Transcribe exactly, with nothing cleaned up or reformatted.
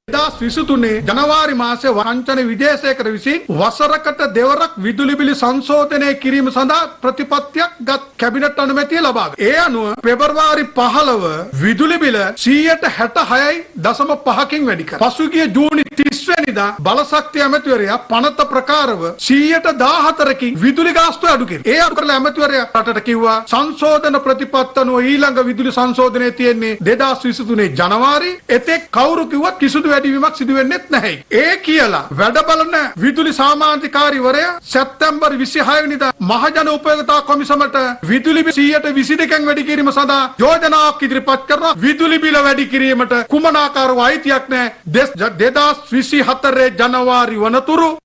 දෙදාස් විසිතුනේ ජනවාරි මාසයේ වංචන විදේශේකර විසින් වසරකට දෙවරක් විදුලි බිල සංශෝධනය කිරීම සඳහා ප්‍රතිපත්තියක් ගත් කැබිනට් අනුමැතිය ලබා ගන්නවා. ඒ අනුව පෙබරවාරි පහළොව විදුලි බිල සියයට හැටහයයි දශම පහකින් වැඩි කරා. පසුගිය ජූනි තිස් වෙනිදා බලශක්ති ඇමතිවරයා පනත ප්‍රකාරව සියයට දාහතරකින් විදුලි ගාස්තුව අඩු කෙරේ. ඒ අඩු කරලා ඇමතිවරයා රටට කිව්වා සංශෝධන ප්‍රතිපත්ති අනුව ඊළඟ විදුලි සංශෝධනය තියෙන්නේ දෙදාස් විසිතුනේ ජනවාරි. එතෙක් කවුරු කිව්වත් කිසිදු වැඩිවීමක් සිදු වෙන්නේ නැහැ. ඒ කියලා වැඩ බලන විදුලි සාමාන්‍යකාරීවරයා සැප්තැම්බර් විසිහය වෙනිදා මහජන උපයෝගතා කොමිසමට විදුලි බිල සියයට විසි දෙකෙන් වැඩි කිරීම සඳහා යෝජනාවක් ඉදිරිපත් කරනවා. විදුලි බිල වැඩි කිරීමට කුමන ආකාරව අයිතියක් නැහැ. දෙදාස් විසිහතරේ ජනවාරි වනතුරු